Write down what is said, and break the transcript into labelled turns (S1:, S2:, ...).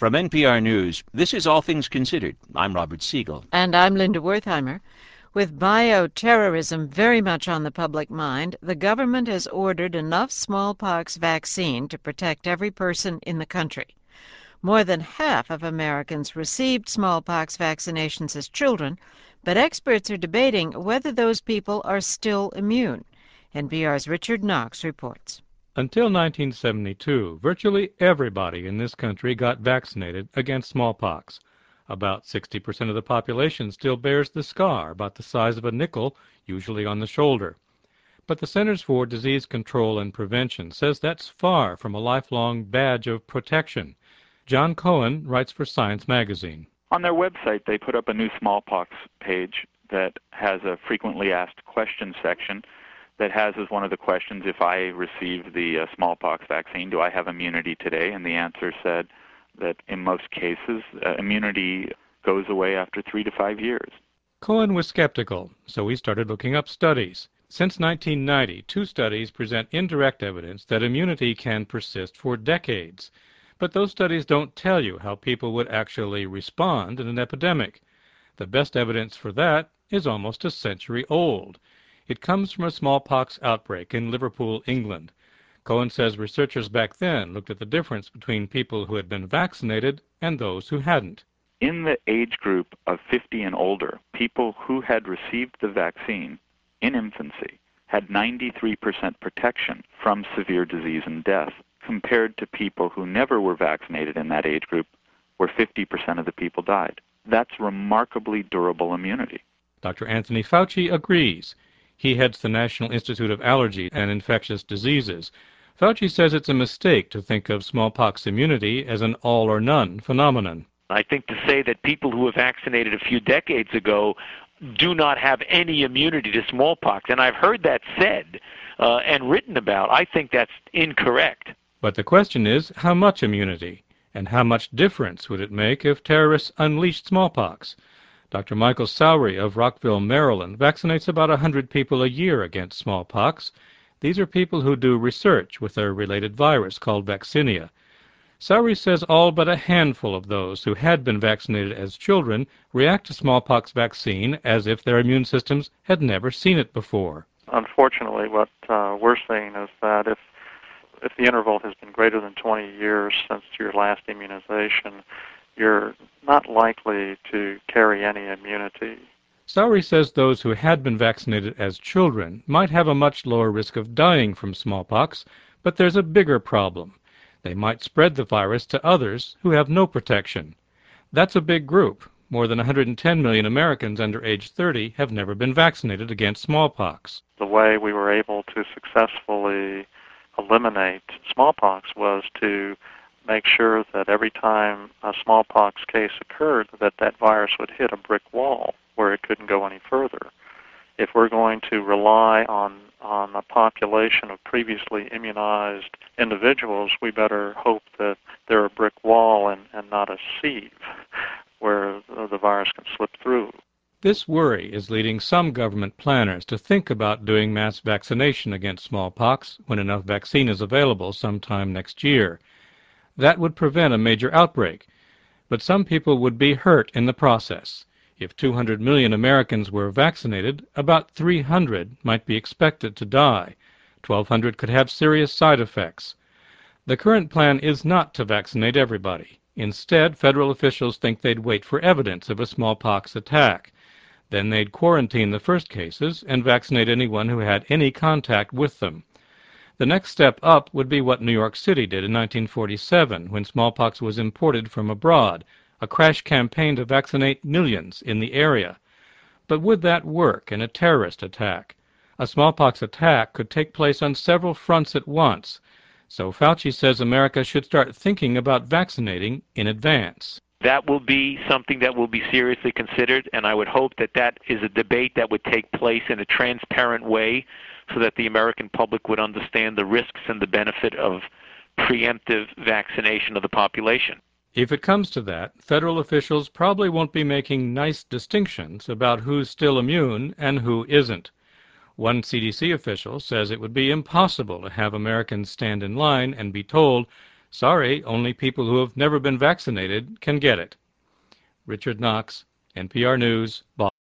S1: From NPR News, this is All Things Considered. I'm Robert Siegel.
S2: And I'm Linda Wertheimer. With bioterrorism very much on the public mind, the government has ordered enough smallpox vaccine to protect every person in the country. More than half of Americans received smallpox vaccinations as children, but experts are debating whether those people are still immune. NPR's Richard Knox reports.
S3: Until 1972, virtually everybody in this country got vaccinated against smallpox. About 60% of the population still bears the scar, about the size of a nickel, usually on the shoulder. But the Centers for Disease Control and Prevention says that's far from a lifelong badge of protection. John Cohen writes for Science magazine.
S4: On their website, they put up a new smallpox page that has a frequently asked questions section that has as one of the questions, if I receive the smallpox vaccine, do I have immunity today? And the answer said that in most cases, immunity goes away after 3 to 5 years.
S3: Cohen was skeptical, so he started looking up studies. Since 1990, 2 studies present indirect evidence that immunity can persist for decades. But those studies don't tell you how people would actually respond in an epidemic. The best evidence for that is almost a century old. It comes from a smallpox outbreak in Liverpool, England. Cohen says researchers back then looked at the difference between people who had been vaccinated and those who hadn't.
S4: In the age group of 50 and older, people who had received the vaccine in infancy had 93% protection from severe disease and death, compared to people who never were vaccinated in that age group, where 50% of the people died. That's remarkably durable immunity.
S3: Dr. Anthony Fauci agrees. He heads the National Institute of Allergy and Infectious Diseases. Fauci says it's a mistake to think of smallpox immunity as an all-or-none phenomenon.
S5: I think to say that people who were vaccinated a few decades ago do not have any immunity to smallpox, and I've heard that said and written about, I think that's incorrect.
S3: But the question is, how much immunity? And how much difference would it make if terrorists unleashed smallpox? Dr. Michael Sowry of Rockville, Maryland, vaccinates about 100 people a year against smallpox. These are people who do research with a related virus called vaccinia. Sowry says all but a handful of those who had been vaccinated as children react to smallpox vaccine as if their immune systems had never seen it before.
S6: Unfortunately, what we're seeing is that if the interval has been greater than 20 years since your last immunization, you're not likely to carry any immunity.
S3: Sowry says those who had been vaccinated as children might have a much lower risk of dying from smallpox, but there's a bigger problem. They might spread the virus to others who have no protection. That's a big group. More than 110 million Americans under age 30 have never been vaccinated against smallpox.
S6: The way we were able to successfully eliminate smallpox was to make sure that every time a smallpox case occurred, that virus would hit a brick wall where it couldn't go any further. If we're going to rely on a population of previously immunized individuals, we better hope that they're a brick wall and not a sieve where the virus can slip through.
S3: This worry is leading some government planners to think about doing mass vaccination against smallpox when enough vaccine is available sometime next year. That would prevent a major outbreak, but some people would be hurt in the process. If 200 million Americans were vaccinated, about 300 might be expected to die. 1,200 could have serious side effects. The current plan is not to vaccinate everybody. Instead, federal officials think they'd wait for evidence of a smallpox attack. Then they'd quarantine the first cases and vaccinate anyone who had any contact with them. The next step up would be what New York City did in 1947 when smallpox was imported from abroad, a crash campaign to vaccinate millions in the area. But would that work in a terrorist attack? A smallpox attack could take place on several fronts at once, so Fauci says America should start thinking about vaccinating in advance.
S5: That will be something that will be seriously considered, and I would hope that that is a debate that would take place in a transparent way so that the American public would understand the risks and the benefit of preemptive vaccination of the population.
S3: If it comes to that, federal officials probably won't be making nice distinctions about who's still immune and who isn't. One CDC official says it would be impossible to have Americans stand in line and be told, Sorry, only people who have never been vaccinated can get it. Richard Knox, NPR News, Boston.